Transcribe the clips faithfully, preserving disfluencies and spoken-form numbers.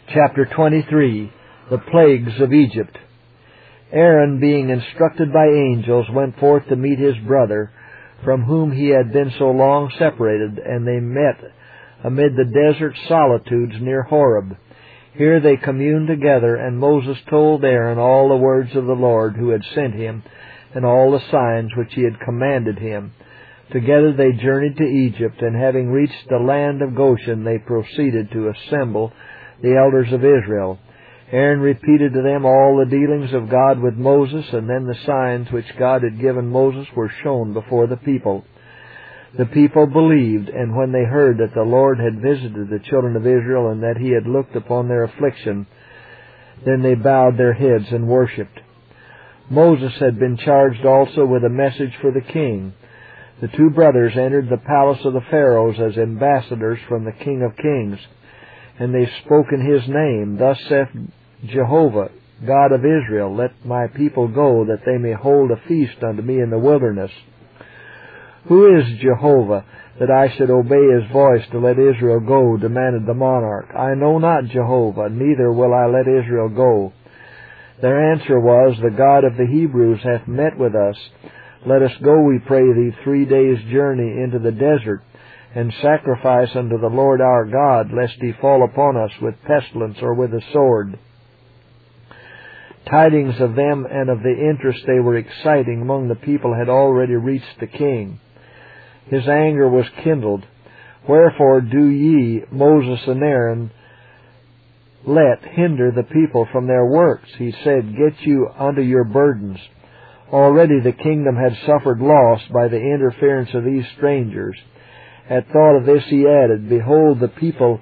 Chapter twenty-three. The Plagues of Egypt. Aaron, being instructed by angels, went forth to meet his brother, from whom he had been so long separated, and they met amid the desert solitudes near Horeb. Here they communed together, and Moses told Aaron all the words of the Lord who had sent him, and all the signs which he had commanded him. Together they journeyed to Egypt, and having reached the land of Goshen, they proceeded to assemble the elders of Israel. Aaron repeated to them all the dealings of God with Moses, and then the signs which God had given Moses were shown before the people. The people believed, and when they heard that the Lord had visited the children of Israel, and that he had looked upon their affliction, then they bowed their heads and worshipped. Moses had been charged also with a message for the king. The two brothers entered the palace of the Pharaohs as ambassadors from the King of Kings, and they spoke in his name. Thus saith Jehovah, God of Israel, let my people go, that they may hold a feast unto me in the wilderness. Who is Jehovah, that I should obey his voice to let Israel go? Demanded the monarch. I know not Jehovah, neither will I let Israel go. Their answer was, The God of the Hebrews hath met with us. Let us go, we pray thee, three days' journey into the desert, and sacrifice unto the Lord our God, lest he fall upon us with pestilence or with a sword. Tidings of them and of the interest they were exciting among the people had already reached the king. His anger was kindled. Wherefore do ye, Moses and Aaron, let hinder the people from their works? He said, Get you unto your burdens. Already the kingdom had suffered loss by the interference of these strangers. At thought of this he added, Behold, the people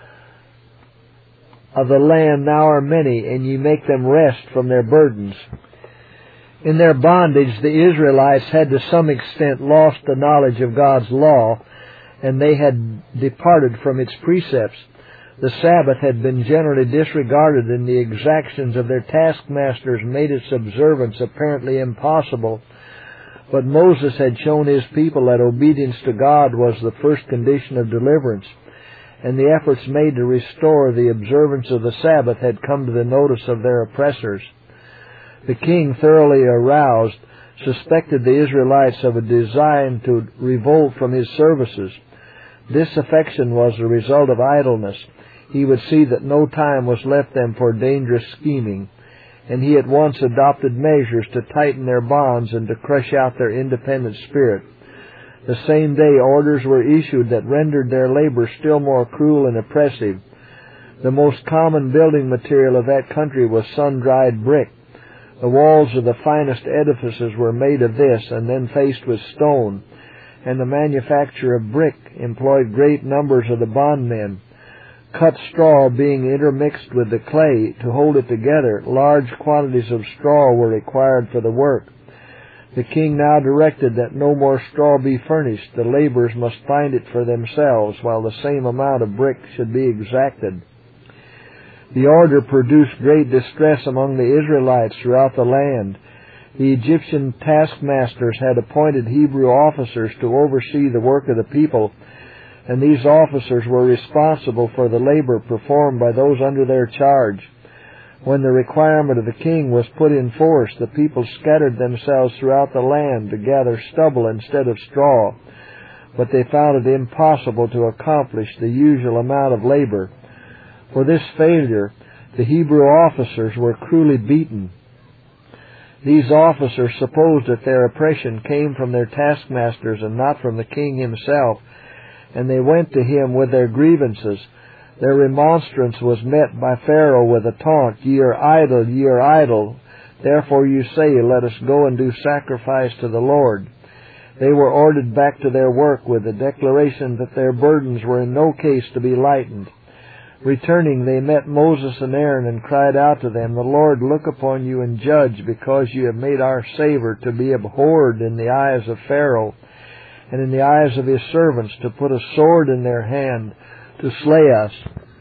of the land now are many, and ye make them rest from their burdens. In their bondage the Israelites had to some extent lost the knowledge of God's law, and they had departed from its precepts. The Sabbath had been generally disregarded, and the exactions of their taskmasters made its observance apparently impossible. But Moses had shown his people that obedience to God was the first condition of deliverance, and the efforts made to restore the observance of the Sabbath had come to the notice of their oppressors. The king, thoroughly aroused, suspected the Israelites of a design to revolt from his services. This affection was the result of idleness. He would see that no time was left them for dangerous scheming, and he at once adopted measures to tighten their bonds and to crush out their independent spirit. The same day orders were issued that rendered their labor still more cruel and oppressive. The most common building material of that country was sun-dried brick. The walls of the finest edifices were made of this, and then faced with stone, and the manufacture of brick employed great numbers of the bondmen. Cut straw being intermixed with the clay to hold it together, large quantities of straw were required for the work. The king now directed that no more straw be furnished. The laborers must find it for themselves, while the same amount of brick should be exacted. The order produced great distress among the Israelites throughout the land. The Egyptian taskmasters had appointed Hebrew officers to oversee the work of the people, and these officers were responsible for the labor performed by those under their charge. When the requirement of the king was put in force, the people scattered themselves throughout the land to gather stubble instead of straw, but they found it impossible to accomplish the usual amount of labor. For this failure, the Hebrew officers were cruelly beaten. These officers supposed that their oppression came from their taskmasters and not from the king himself, and they went to him with their grievances. Their remonstrance was met by Pharaoh with a taunt, Ye are idle, ye are idle. Therefore you say, Let us go and do sacrifice to the Lord. They were ordered back to their work with the declaration that their burdens were in no case to be lightened. Returning, they met Moses and Aaron and cried out to them, The Lord look upon you and judge, because you have made our Savior to be abhorred in the eyes of Pharaoh, and in the eyes of his servants, to put a sword in their hand, to slay us.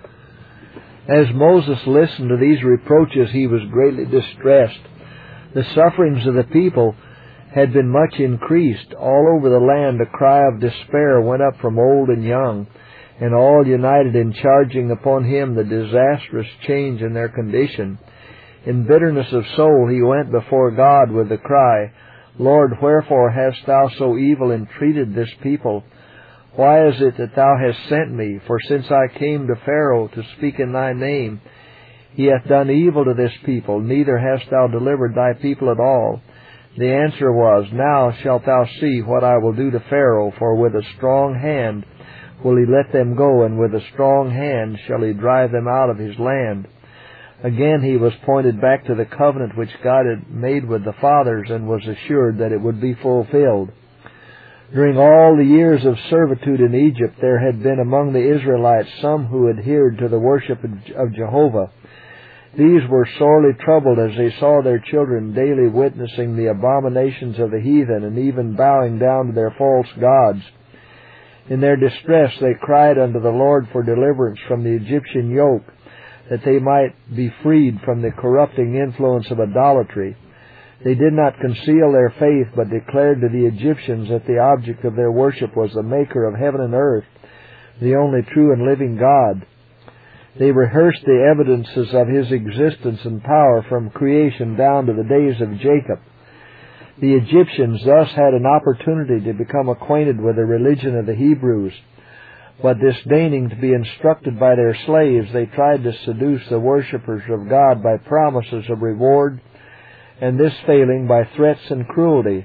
As Moses listened to these reproaches, he was greatly distressed. The sufferings of the people had been much increased. All over the land a cry of despair went up from old and young, and all united in charging upon him the disastrous change in their condition. In bitterness of soul he went before God with the cry, Lord, wherefore hast thou so evil entreated this people? Why is it that thou hast sent me? For since I came to Pharaoh to speak in thy name, he hath done evil to this people, neither hast thou delivered thy people at all. The answer was, Now shalt thou see what I will do to Pharaoh, for with a strong hand will he let them go, and with a strong hand shall he drive them out of his land. Again he was pointed back to the covenant which God had made with the fathers, and was assured that it would be fulfilled. During all the years of servitude in Egypt, there had been among the Israelites some who adhered to the worship of Jehovah. These were sorely troubled as they saw their children daily witnessing the abominations of the heathen, and even bowing down to their false gods. In their distress they cried unto the Lord for deliverance from the Egyptian yoke, that they might be freed from the corrupting influence of idolatry. They did not conceal their faith, but declared to the Egyptians that the object of their worship was the Maker of heaven and earth, the only true and living God. They rehearsed the evidences of his existence and power from creation down to the days of Jacob. The Egyptians thus had an opportunity to become acquainted with the religion of the Hebrews, but disdaining to be instructed by their slaves, they tried to seduce the worshippers of God by promises of reward, and this failing by threats and cruelty.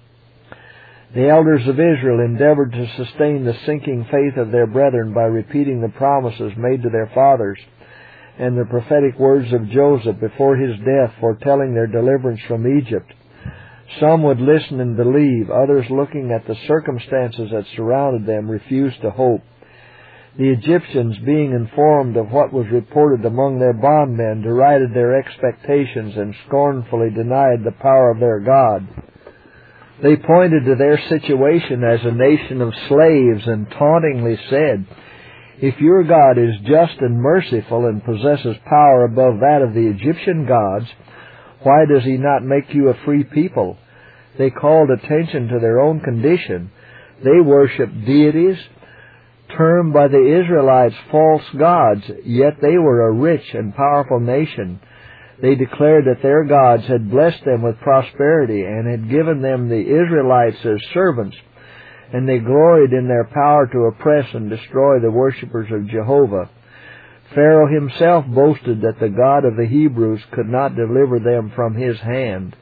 The elders of Israel endeavored to sustain the sinking faith of their brethren by repeating the promises made to their fathers and the prophetic words of Joseph before his death foretelling their deliverance from Egypt. Some would listen and believe, others, looking at the circumstances that surrounded them, refused to hope. The Egyptians, being informed of what was reported among their bondmen, derided their expectations and scornfully denied the power of their God. They pointed to their situation as a nation of slaves and tauntingly said, If your God is just and merciful and possesses power above that of the Egyptian gods, why does he not make you a free people? They called attention to their own condition. They worshipped deities termed by the Israelites false gods, yet they were a rich and powerful nation. They declared that their gods had blessed them with prosperity and had given them the Israelites as servants, and they gloried in their power to oppress and destroy the worshippers of Jehovah. Pharaoh himself boasted that the God of the Hebrews could not deliver them from his hand.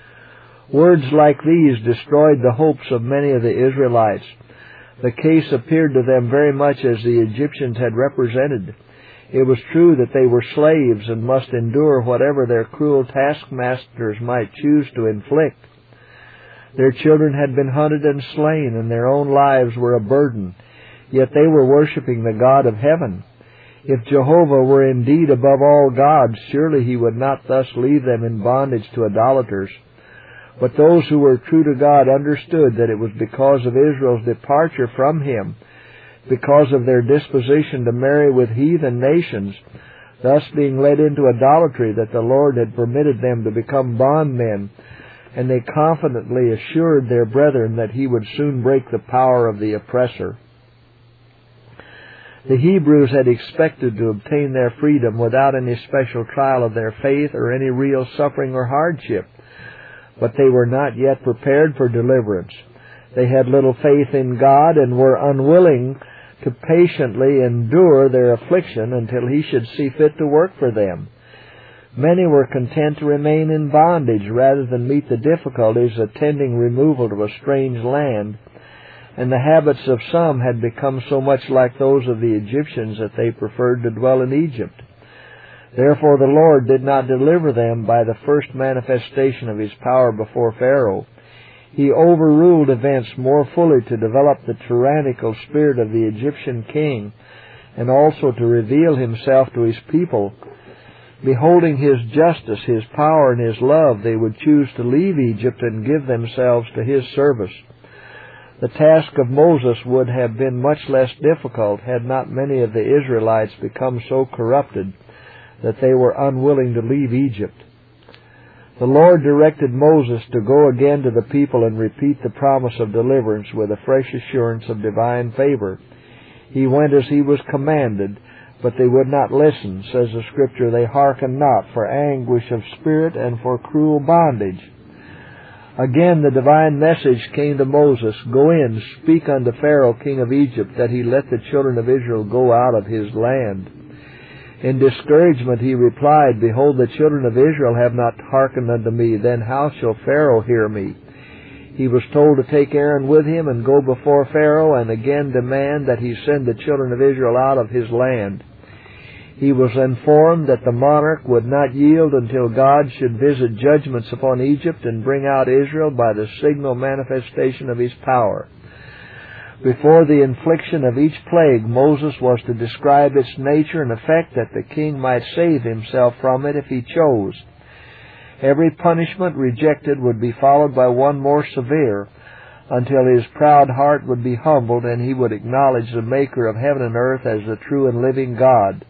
Words like these destroyed the hopes of many of the Israelites. The case appeared to them very much as the Egyptians had represented. It was true that they were slaves and must endure whatever their cruel taskmasters might choose to inflict. Their children had been hunted and slain, and their own lives were a burden, yet they were worshiping the God of heaven. If Jehovah were indeed above all gods, surely he would not thus leave them in bondage to idolaters. But those who were true to God understood that it was because of Israel's departure from him, because of their disposition to marry with heathen nations, thus being led into idolatry, that the Lord had permitted them to become bondmen, and they confidently assured their brethren that he would soon break the power of the oppressor. The Hebrews had expected to obtain their freedom without any special trial of their faith or any real suffering or hardship, but they were not yet prepared for deliverance. They had little faith in God and were unwilling to patiently endure their affliction until he should see fit to work for them. Many were content to remain in bondage rather than meet the difficulties attending removal to a strange land, and the habits of some had become so much like those of the Egyptians that they preferred to dwell in Egypt. Therefore the Lord did not deliver them by the first manifestation of his power before Pharaoh. He overruled events more fully to develop the tyrannical spirit of the Egyptian king, and also to reveal himself to his people. Beholding his justice, his power, and his love, they would choose to leave Egypt and give themselves to his service. The task of Moses would have been much less difficult had not many of the Israelites become so corrupted that they were unwilling to leave Egypt. The Lord directed Moses to go again to the people and repeat the promise of deliverance with a fresh assurance of divine favor. He went as he was commanded, but they would not listen. Says the Scripture, they hearkened not for anguish of spirit and for cruel bondage. Again the divine message came to Moses, Go in, speak unto Pharaoh king of Egypt, that he let the children of Israel go out of his land. In discouragement he replied, Behold, the children of Israel have not hearkened unto me, then how shall Pharaoh hear me? He was told to take Aaron with him and go before Pharaoh, and again demand that he send the children of Israel out of his land. He was informed that the monarch would not yield until God should visit judgments upon Egypt and bring out Israel by the signal manifestation of his power. Before the infliction of each plague, Moses was to describe its nature and effect, that the king might save himself from it if he chose. Every punishment rejected would be followed by one more severe, until his proud heart would be humbled and he would acknowledge the Maker of heaven and earth as the true and living God.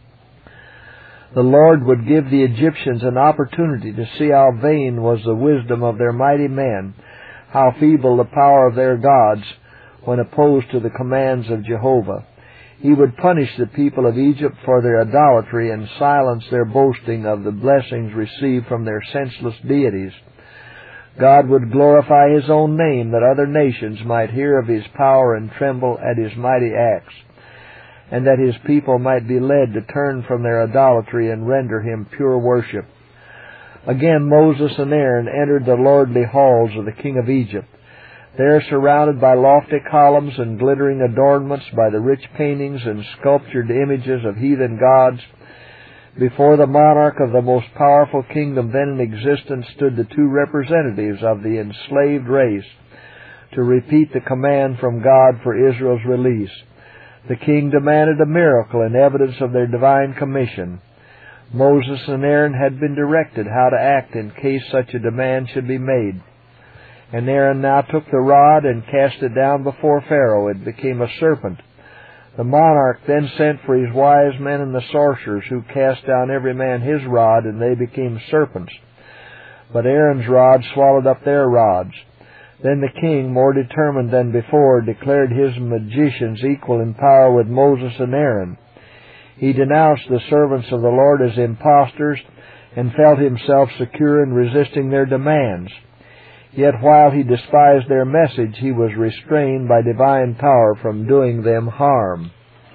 The Lord would give the Egyptians an opportunity to see how vain was the wisdom of their mighty men, how feeble the power of their gods when opposed to the commands of Jehovah. He would punish the people of Egypt for their idolatry and silence their boasting of the blessings received from their senseless deities. God would glorify His own name, that other nations might hear of His power and tremble at His mighty acts, and that His people might be led to turn from their idolatry and render Him pure worship. Again Moses and Aaron entered the lordly halls of the king of Egypt. There, surrounded by lofty columns and glittering adornments, by the rich paintings and sculptured images of heathen gods, before the monarch of the most powerful kingdom then in existence stood the two representatives of the enslaved race to repeat the command from God for Israel's release. The king demanded a miracle in evidence of their divine commission. Moses and Aaron had been directed how to act in case such a demand should be made. And Aaron now took the rod and cast it down before Pharaoh. It became a serpent. The monarch then sent for his wise men and the sorcerers, who cast down every man his rod, and they became serpents. But Aaron's rod swallowed up their rods. Then the king, more determined than before, declared his magicians equal in power with Moses and Aaron. He denounced the servants of the Lord as impostors, and felt himself secure in resisting their demands. Yet while he despised their message, he was restrained by divine power from doing them harm.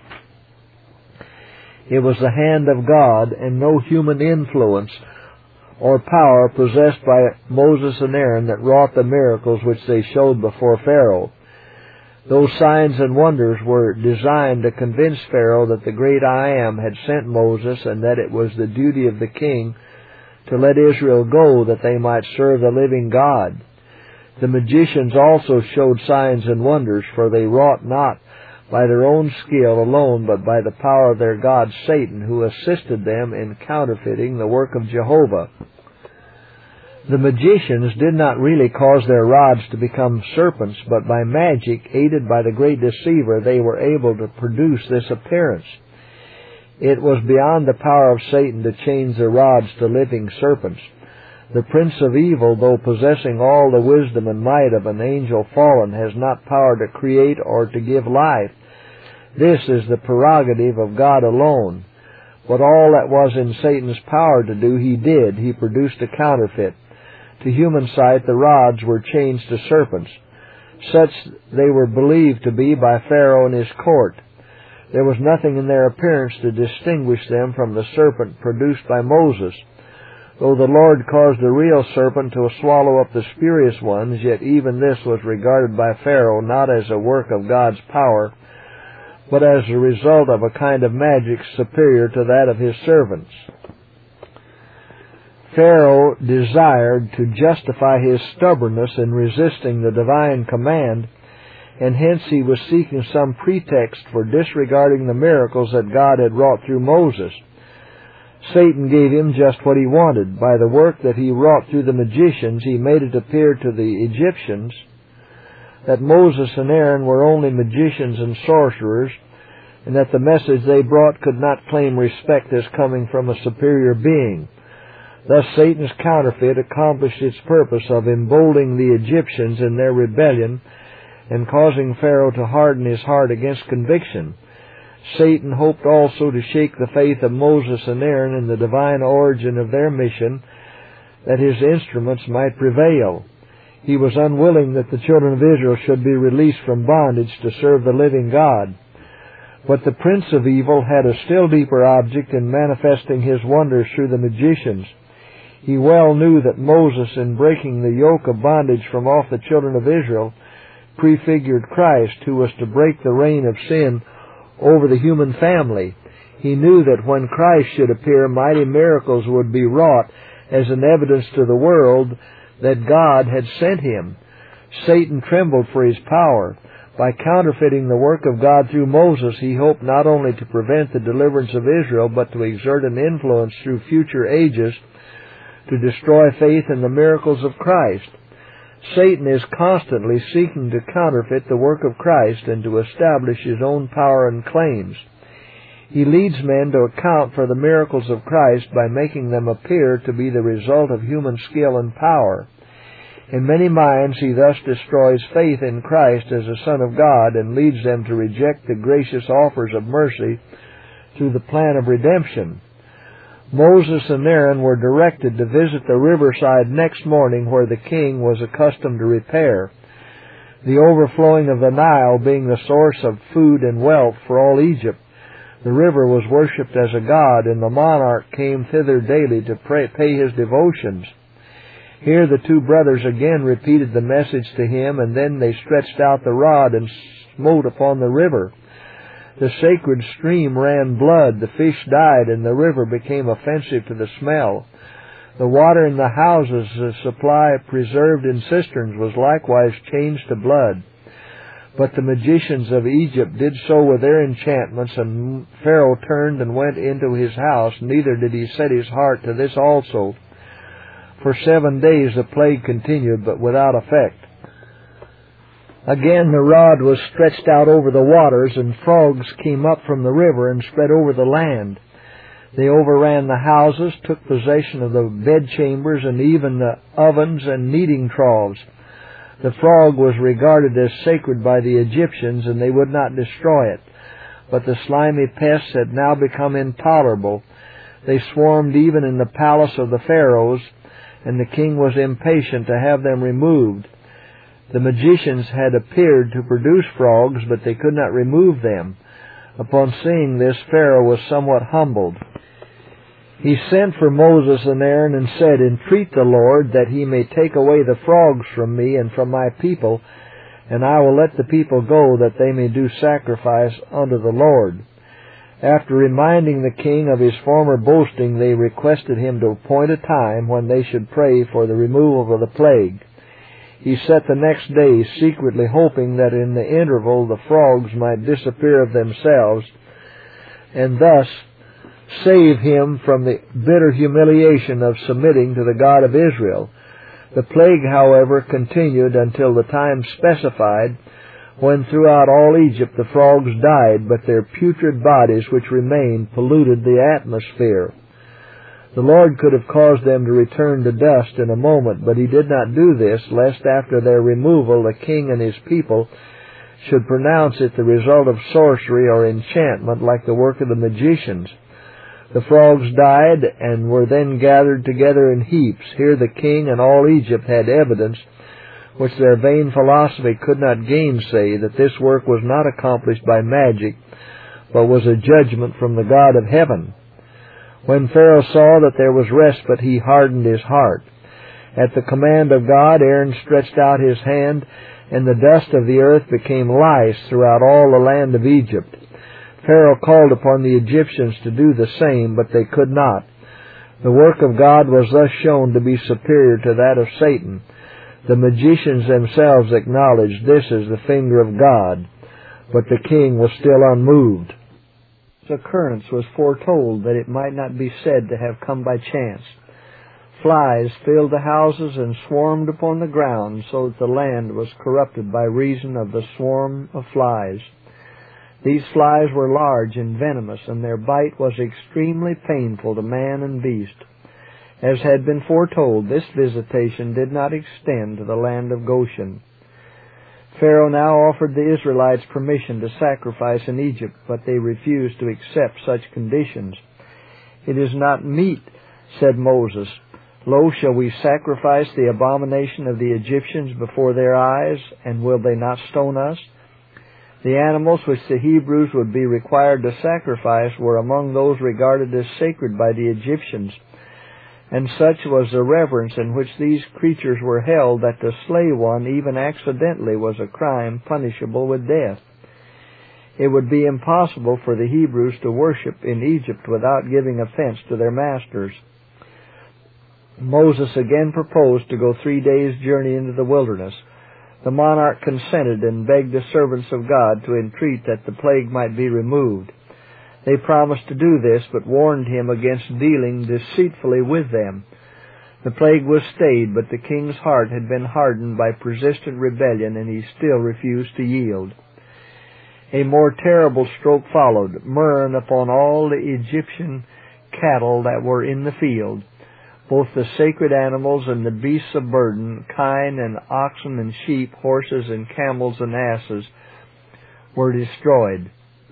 It was the hand of God, and no human influence or power possessed by Moses and Aaron, that wrought the miracles which they showed before Pharaoh. Those signs and wonders were designed to convince Pharaoh that the great I Am had sent Moses, and that it was the duty of the king to let Israel go, that they might serve the living God. The magicians also showed signs and wonders, for they wrought not by their own skill alone, but by the power of their god Satan, who assisted them in counterfeiting the work of Jehovah. The magicians did not really cause their rods to become serpents, but by magic, aided by the great deceiver, they were able to produce this appearance. It was beyond the power of Satan to change the rods to living serpents. The prince of evil, though possessing all the wisdom and might of an angel fallen, has not power to create or to give life. This is the prerogative of God alone. But all that was in Satan's power to do, he did. He produced a counterfeit. To human sight, the rods were changed to serpents. Such they were believed to be by Pharaoh and his court. There was nothing in their appearance to distinguish them from the serpent produced by Moses. Though the Lord caused the real serpent to swallow up the spurious ones, yet even this was regarded by Pharaoh not as a work of God's power, but as a result of a kind of magic superior to that of his servants. Pharaoh desired to justify his stubbornness in resisting the divine command, and hence he was seeking some pretext for disregarding the miracles that God had wrought through Moses. Satan gave him just what he wanted. By the work that he wrought through the magicians, he made it appear to the Egyptians that Moses and Aaron were only magicians and sorcerers, and that the message they brought could not claim respect as coming from a superior being. Thus Satan's counterfeit accomplished its purpose of emboldening the Egyptians in their rebellion and causing Pharaoh to harden his heart against conviction. Satan hoped also to shake the faith of Moses and Aaron in the divine origin of their mission, that his instruments might prevail. He was unwilling that the children of Israel should be released from bondage to serve the living God. But the prince of evil had a still deeper object in manifesting his wonders through the magicians. He well knew that Moses, in breaking the yoke of bondage from off the children of Israel, prefigured Christ, who was to break the reign of sin over the human family. He knew that when Christ should appear, mighty miracles would be wrought as an evidence to the world that God had sent him. Satan trembled for his power. By counterfeiting the work of God through Moses, he hoped not only to prevent the deliverance of Israel, but to exert an influence through future ages to destroy faith in the miracles of Christ. Satan is constantly seeking to counterfeit the work of Christ and to establish his own power and claims. He leads men to account for the miracles of Christ by making them appear to be the result of human skill and power. In many minds, he thus destroys faith in Christ as the Son of God and leads them to reject the gracious offers of mercy through the plan of redemption. Moses and Aaron were directed to visit the riverside next morning where the king was accustomed to repair, the overflowing of the Nile being the source of food and wealth for all Egypt. The river was worshipped as a god, and the monarch came thither daily to pray, pay his devotions. Here the two brothers again repeated the message to him, and then they stretched out the rod and smote upon the river. The sacred stream ran blood, the fish died, and the river became offensive to the smell. The water in the houses, the supply preserved in cisterns, was likewise changed to blood. But the magicians of Egypt did so with their enchantments, and Pharaoh turned and went into his house, neither did he set his heart to this also. For seven days the plague continued, but without effect. Again the rod was stretched out over the waters, and frogs came up from the river and spread over the land. They overran the houses, took possession of the bedchambers, and even the ovens and kneading troughs. The frog was regarded as sacred by the Egyptians, and they would not destroy it. But the slimy pests had now become intolerable. They swarmed even in the palace of the pharaohs, and the king was impatient to have them removed. The magicians had appeared to produce frogs, but they could not remove them. Upon seeing this, Pharaoh was somewhat humbled. He sent for Moses and Aaron and said, "Entreat the Lord that he may take away the frogs from me and from my people, and I will let the people go, that they may do sacrifice unto the Lord." After reminding the king of his former boasting, they requested him to appoint a time when they should pray for the removal of the plague. He set the next day, secretly hoping that in the interval the frogs might disappear of themselves, and thus save him from the bitter humiliation of submitting to the God of Israel. The plague, however, continued until the time specified, when throughout all Egypt the frogs died, but their putrid bodies which remained polluted the atmosphere. The Lord could have caused them to return to dust in a moment, but he did not do this, lest after their removal the king and his people should pronounce it the result of sorcery or enchantment, like the work of the magicians. The frogs died and were then gathered together in heaps. Here the king and all Egypt had evidence, which their vain philosophy could not gainsay, that this work was not accomplished by magic, but was a judgment from the God of heaven. When Pharaoh saw that there was respite, he hardened his heart. At the command of God, Aaron stretched out his hand, and the dust of the earth became lice throughout all the land of Egypt. Pharaoh called upon the Egyptians to do the same, but they could not. The work of God was thus shown to be superior to that of Satan. The magicians themselves acknowledged this as the finger of God, but the king was still unmoved. This occurrence was foretold that it might not be said to have come by chance. Flies filled the houses and swarmed upon the ground, so that the land was corrupted by reason of the swarm of flies. These flies were large and venomous, and their bite was extremely painful to man and beast. As had been foretold, this visitation did not extend to the land of Goshen. Pharaoh now offered the Israelites permission to sacrifice in Egypt, but they refused to accept such conditions. "It is not meet," said Moses. "Lo, shall we sacrifice the abomination of the Egyptians before their eyes, and will they not stone us?" The animals which the Hebrews would be required to sacrifice were among those regarded as sacred by the Egyptians, and such was the reverence in which these creatures were held that to slay one, even accidentally, was a crime punishable with death. It would be impossible for the Hebrews to worship in Egypt without giving offense to their masters. Moses again proposed to go three days' journey into the wilderness. The monarch consented and begged the servants of God to entreat that the plague might be removed. They promised to do this, but warned him against dealing deceitfully with them. The plague was stayed, but the king's heart had been hardened by persistent rebellion, and he still refused to yield. A more terrible stroke followed, murrain upon all the Egyptian cattle that were in the field. Both the sacred animals and the beasts of burden, kine and oxen and sheep, horses and camels and asses, were destroyed.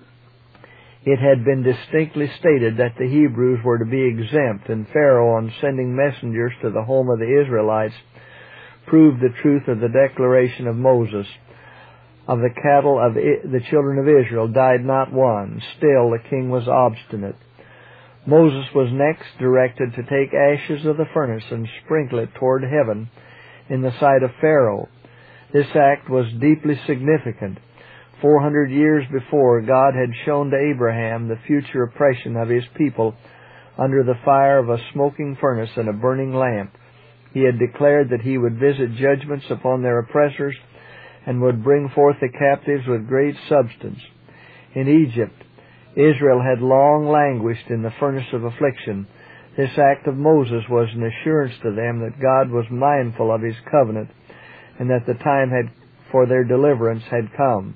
It had been distinctly stated that the Hebrews were to be exempt, and Pharaoh, on sending messengers to the home of the Israelites, proved the truth of the declaration of Moses. Of the cattle of the children of Israel died not one. Still the king was obstinate. Moses was next directed to take ashes of the furnace and sprinkle it toward heaven in the sight of Pharaoh. This act was deeply significant. Four hundred years before, God had shown to Abraham the future oppression of his people under the fire of a smoking furnace and a burning lamp. He had declared that he would visit judgments upon their oppressors and would bring forth the captives with great substance. In Egypt, Israel had long languished in the furnace of affliction. This act of Moses was an assurance to them that God was mindful of his covenant and that the time had for their deliverance had come.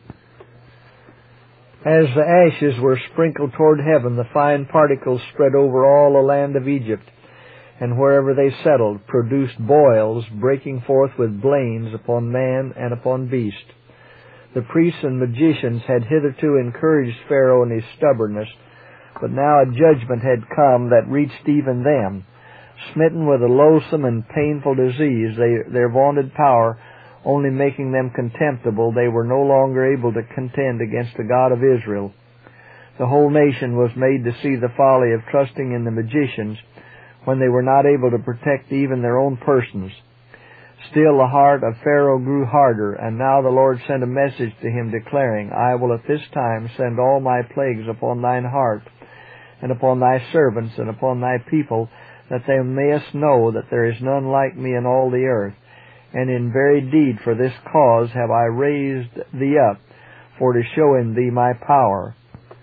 As the ashes were sprinkled toward heaven, the fine particles spread over all the land of Egypt, and wherever they settled, produced boils, breaking forth with blains upon man and upon beast. The priests and magicians had hitherto encouraged Pharaoh in his stubbornness, but now a judgment had come that reached even them. Smitten with a loathsome and painful disease, they, their vaunted power only making them contemptible, they were no longer able to contend against the God of Israel. The whole nation was made to see the folly of trusting in the magicians when they were not able to protect even their own persons. Still the heart of Pharaoh grew harder, and now the Lord sent a message to him declaring, "I will at this time send all my plagues upon thine heart, and upon thy servants, and upon thy people, that thou mayest know that there is none like me in all the earth. And in very deed for this cause have I raised thee up, for to show in thee my power."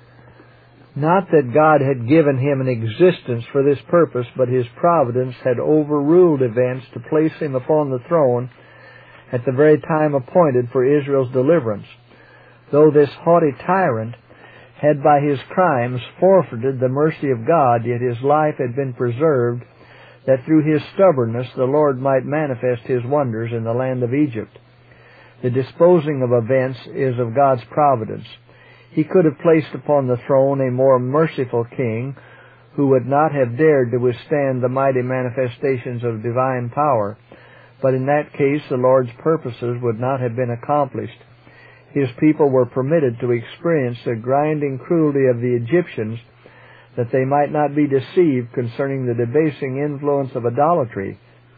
Not that God had given him an existence for this purpose, but his providence had overruled events to place him upon the throne at the very time appointed for Israel's deliverance. Though this haughty tyrant had by his crimes forfeited the mercy of God, yet his life had been preserved, that through his stubbornness the Lord might manifest his wonders in the land of Egypt. The disposing of events is of God's providence. He could have placed upon the throne a more merciful king who would not have dared to withstand the mighty manifestations of divine power, but in that case the Lord's purposes would not have been accomplished. His people were permitted to experience the grinding cruelty of the Egyptians, that they might not be deceived concerning the debasing influence of idolatry.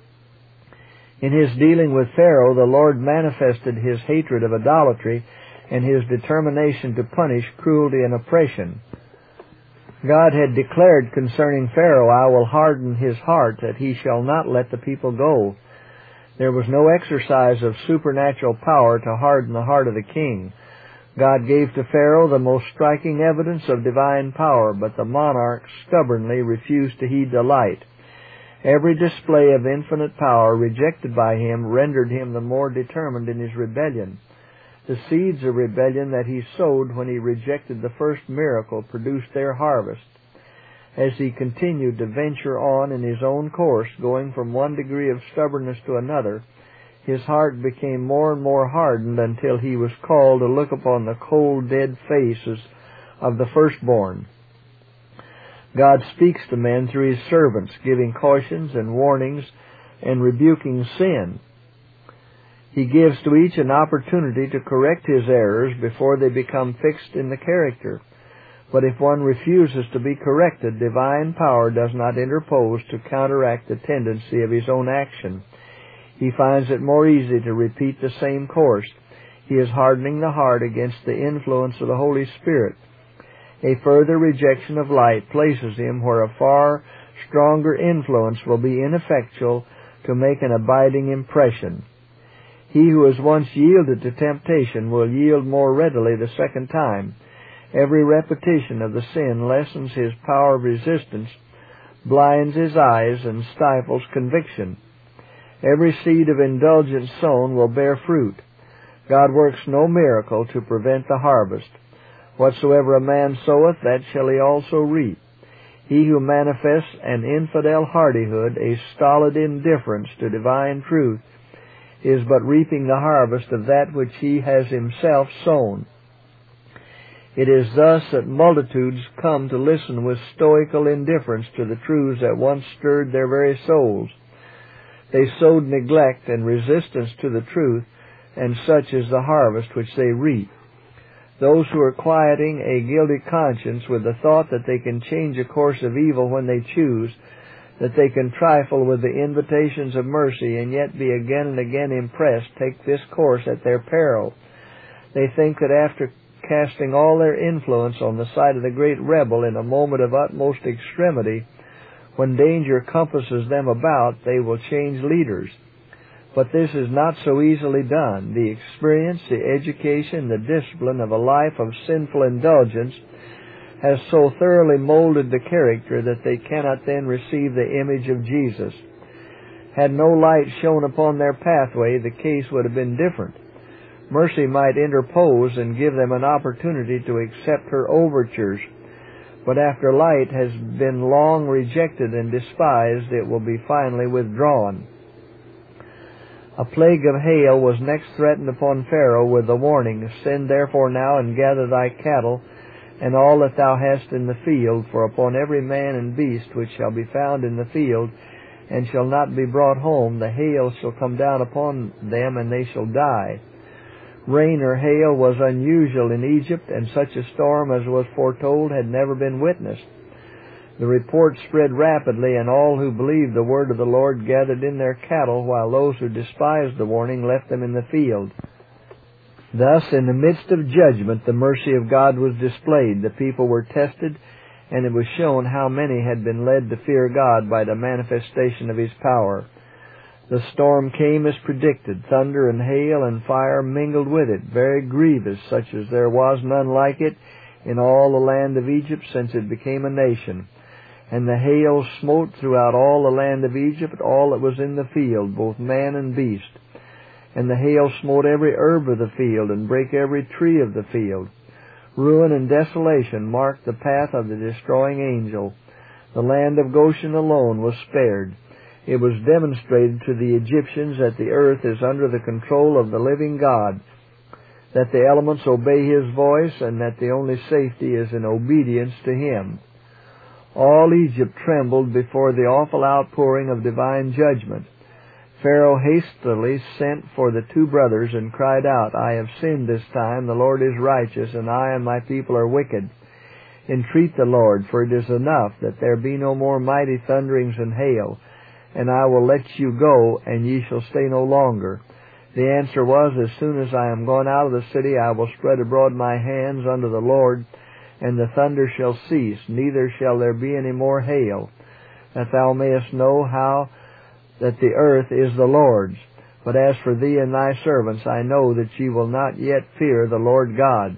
In his dealing with Pharaoh, the Lord manifested his hatred of idolatry and his determination to punish cruelty and oppression. God had declared concerning Pharaoh, "I will harden his heart, that he shall not let the people go." There was no exercise of supernatural power to harden the heart of the king. God gave to Pharaoh the most striking evidence of divine power, but the monarch stubbornly refused to heed the light. Every display of infinite power rejected by him rendered him the more determined in his rebellion. The seeds of rebellion that he sowed when he rejected the first miracle produced their harvest. As he continued to venture on in his own course, going from one degree of stubbornness to another, his heart became more and more hardened until he was called to look upon the cold, dead faces of the firstborn. God speaks to men through his servants, giving cautions and warnings and rebuking sin. He gives to each an opportunity to correct his errors before they become fixed in the character. But if one refuses to be corrected, divine power does not interpose to counteract the tendency of his own action. He finds it more easy to repeat the same course. He is hardening the heart against the influence of the Holy Spirit. A further rejection of light places him where a far stronger influence will be ineffectual to make an abiding impression. He who has once yielded to temptation will yield more readily the second time. Every repetition of the sin lessens his power of resistance, blinds his eyes, and stifles conviction. Every seed of indulgence sown will bear fruit. God works no miracle to prevent the harvest. Whatsoever a man soweth, that shall he also reap. He who manifests an infidel hardihood, a stolid indifference to divine truth, is but reaping the harvest of that which he has himself sown. It is thus that multitudes come to listen with stoical indifference to the truths that once stirred their very souls. They sowed neglect and resistance to the truth, and such is the harvest which they reap. Those who are quieting a guilty conscience with the thought that they can change a course of evil when they choose, that they can trifle with the invitations of mercy and yet be again and again impressed, take this course at their peril. They think that after casting all their influence on the side of the great rebel in a moment of utmost extremity, when danger compasses them about, they will change leaders. But this is not so easily done. The experience, the education, the discipline of a life of sinful indulgence has so thoroughly molded the character that they cannot then receive the image of Jesus. Had no light shone upon their pathway, the case would have been different. Mercy might interpose and give them an opportunity to accept her overtures. But after light has been long rejected and despised, it will be finally withdrawn. A plague of hail was next threatened upon Pharaoh with the warning, Send therefore now and gather thy cattle, and all that thou hast in the field, for upon every man and beast which shall be found in the field, and shall not be brought home, the hail shall come down upon them, and they shall die. Rain or hail was unusual in Egypt, and such a storm as was foretold had never been witnessed. The report spread rapidly, and all who believed the word of the Lord gathered in their cattle, while those who despised the warning left them in the field. Thus, in the midst of judgment, the mercy of God was displayed. The people were tested, and it was shown how many had been led to fear God by the manifestation of His power. The storm came as predicted. Thunder and hail and fire mingled with it, very grievous, such as there was none like it in all the land of Egypt since it became a nation. And the hail smote throughout all the land of Egypt, all that was in the field, both man and beast. And the hail smote every herb of the field, and brake every tree of the field. Ruin and desolation marked the path of the destroying angel. The land of Goshen alone was spared. It was demonstrated to the Egyptians that the earth is under the control of the living God, that the elements obey His voice, and that the only safety is in obedience to Him. All Egypt trembled before the awful outpouring of divine judgment. Pharaoh hastily sent for the two brothers and cried out, I have sinned this time, the Lord is righteous, and I and my people are wicked. Entreat the Lord, for it is enough that there be no more mighty thunderings and hail, and I will let you go, and ye shall stay no longer. The answer was, As soon as I am gone out of the city, I will spread abroad my hands unto the Lord, and the thunder shall cease, neither shall there be any more hail, that thou mayest know how that the earth is the Lord's. But as for thee and thy servants, I know that ye will not yet fear the Lord God.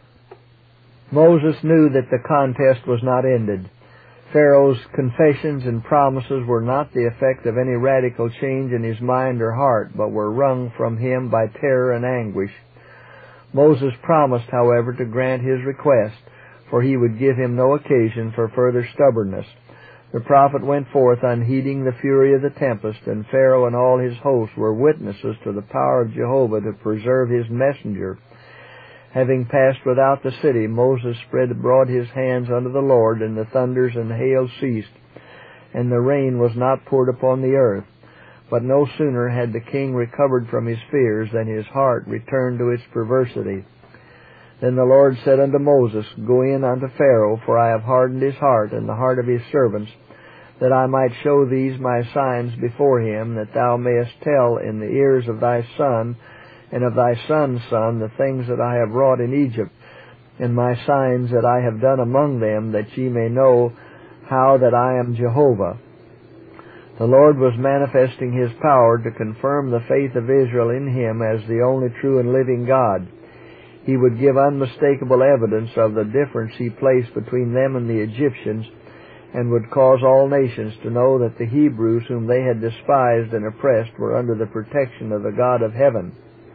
Moses knew that the contest was not ended. Pharaoh's confessions and promises were not the effect of any radical change in his mind or heart, but were wrung from him by terror and anguish. Moses promised, however, to grant his request, for he would give him no occasion for further stubbornness. The prophet went forth unheeding the fury of the tempest, and Pharaoh and all his host were witnesses to the power of Jehovah to preserve his messenger. Having passed without the city, Moses spread abroad his hands unto the Lord, and the thunders and hail ceased, and the rain was not poured upon the earth. But no sooner had the king recovered from his fears than his heart returned to its perversity. Then the Lord said unto Moses, Go in unto Pharaoh, for I have hardened his heart and the heart of his servants, that I might show these my signs before him, that thou mayest tell in the ears of thy son and of thy son's son the things that I have wrought in Egypt, and my signs that I have done among them, that ye may know how that I am Jehovah. The Lord was manifesting his power to confirm the faith of Israel in him as the only true and living God. He would give unmistakable evidence of the difference he placed between them and the Egyptians, and would cause all nations to know that the Hebrews, whom they had despised and oppressed, were under the protection of the God of heaven.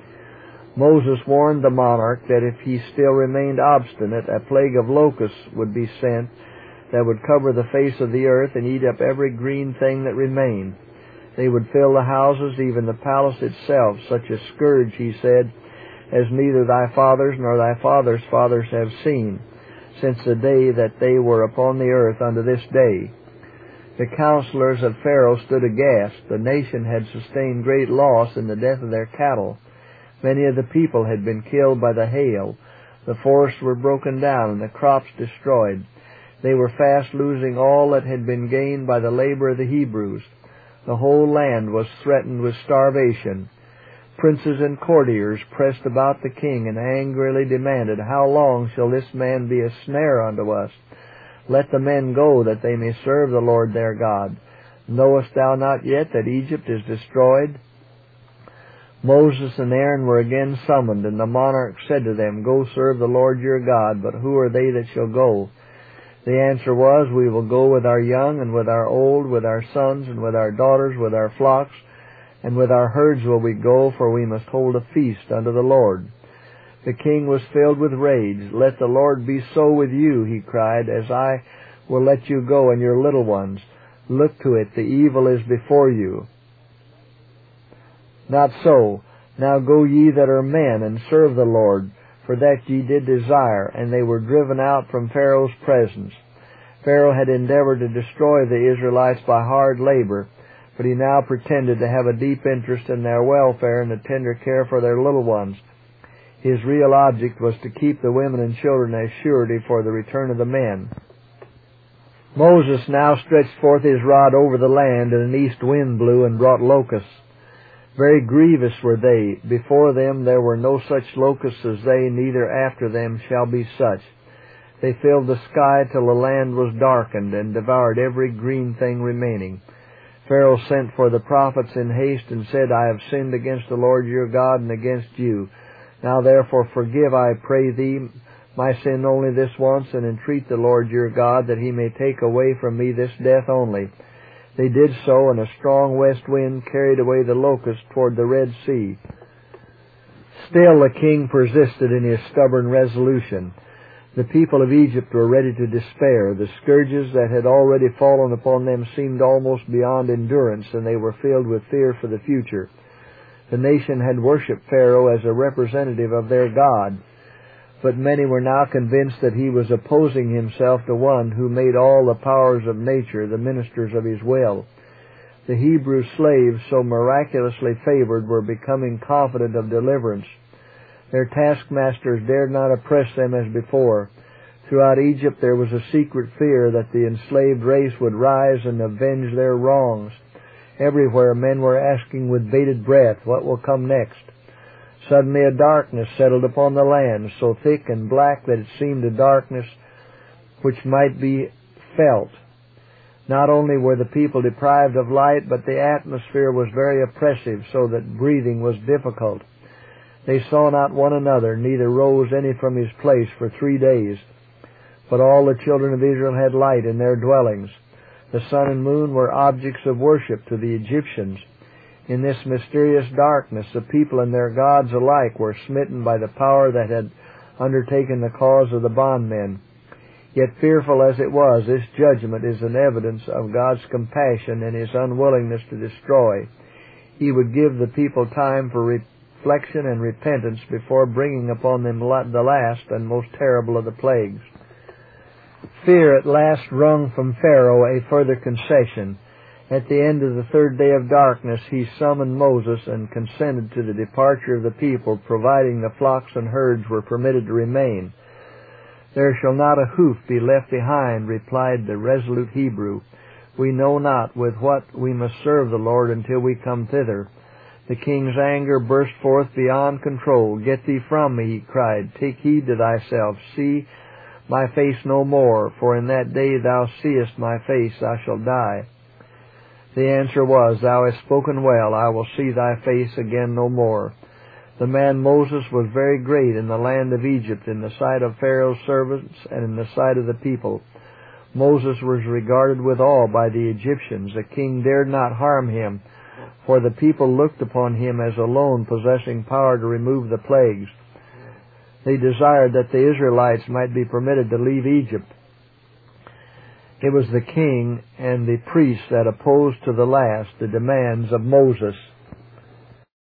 Moses warned the monarch that if he still remained obstinate, a plague of locusts would be sent that would cover the face of the earth and eat up every green thing that remained. They would fill the houses, even the palace itself, such a scourge, he said, as neither thy fathers nor thy fathers' fathers have seen, since the day that they were upon the earth unto this day. The counselors of Pharaoh stood aghast. The nation had sustained great loss in the death of their cattle. Many of the people had been killed by the hail. The forests were broken down and the crops destroyed. They were fast losing all that had been gained by the labor of the Hebrews. The whole land was threatened with starvation. Princes and courtiers pressed about the king and angrily demanded, How long shall this man be a snare unto us? Let the men go, that they may serve the Lord their God. Knowest thou not yet that Egypt is destroyed? Moses and Aaron were again summoned, and the monarch said to them, Go serve the Lord your God, but who are they that shall go? The answer was, We will go with our young and with our old, with our sons and with our daughters, with our flocks, and with our herds will we go, for we must hold a feast unto the Lord. The king was filled with rage. Let the Lord be so with you, he cried, as I will let you go and your little ones. Look to it, the evil is before you. Not so. Now go ye that are men, and serve the Lord, for that ye did desire. And they were driven out from Pharaoh's presence. Pharaoh had endeavored to destroy the Israelites by hard labor, but he now pretended to have a deep interest in their welfare and a tender care for their little ones. His real object was to keep the women and children as surety for the return of the men. Moses now stretched forth his rod over the land, and an east wind blew and brought locusts. Very grievous were they. Before them there were no such locusts as they, neither after them shall be such. They filled the sky till the land was darkened, and devoured every green thing remaining. Pharaoh sent for the prophets in haste, and said, I have sinned against the Lord your God and against you. Now therefore forgive, I pray thee, my sin only this once, and entreat the Lord your God that he may take away from me this death only. They did so, and a strong west wind carried away the locusts toward the Red Sea. Still the king persisted in his stubborn resolution. The people of Egypt were ready to despair. The scourges that had already fallen upon them seemed almost beyond endurance, and they were filled with fear for the future. The nation had worshipped Pharaoh as a representative of their God, but many were now convinced that he was opposing himself to one who made all the powers of nature the ministers of his will. The Hebrew slaves, so miraculously favored, were becoming confident of deliverance. Their taskmasters dared not oppress them as before. Throughout Egypt there was a secret fear that the enslaved race would rise and avenge their wrongs. Everywhere men were asking with bated breath, what will come next? Suddenly a darkness settled upon the land, so thick and black that it seemed a darkness which might be felt. Not only were the people deprived of light, but the atmosphere was very oppressive, so that breathing was difficult. They saw not one another, neither rose any from his place for three days. But all the children of Israel had light in their dwellings. The sun and moon were objects of worship to the Egyptians. In this mysterious darkness, the people and their gods alike were smitten by the power that had undertaken the cause of the bondmen. Yet fearful as it was, this judgment is an evidence of God's compassion and His unwillingness to destroy. He would give the people time for reflection and repentance before bringing upon them the last and most terrible of the plagues. Fear at last wrung from Pharaoh a further concession. At the end of the third day of darkness, he summoned Moses and consented to the departure of the people, providing the flocks and herds were permitted to remain. "There shall not a hoof be left behind," replied the resolute Hebrew. "We know not with what we must serve the Lord until we come thither." The king's anger burst forth beyond control. "Get thee from me," he cried. "Take heed to thyself. See my face no more, for in that day thou seest my face, I shall die." The answer was, "Thou hast spoken well. I will see thy face again no more." The man Moses was very great in the land of Egypt, in the sight of Pharaoh's servants and in the sight of the people. Moses was regarded with awe by the Egyptians. The king dared not harm him, for the people looked upon him as alone possessing power to remove the plagues. They desired that the Israelites might be permitted to leave Egypt. It was the king and the priests that opposed to the last the demands of Moses.